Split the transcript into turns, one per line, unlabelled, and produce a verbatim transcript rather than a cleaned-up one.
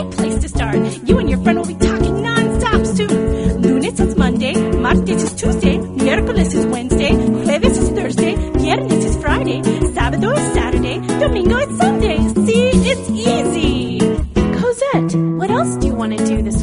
great place to start. You and your friend will be talking non-stop soon. Lunes is Monday, martes is Tuesday, miércoles is Wednesday, jueves is Thursday, viernes is Friday, sábado is Saturday, domingo is Sunday. See, it's easy.
Cosette, what else do you want to do this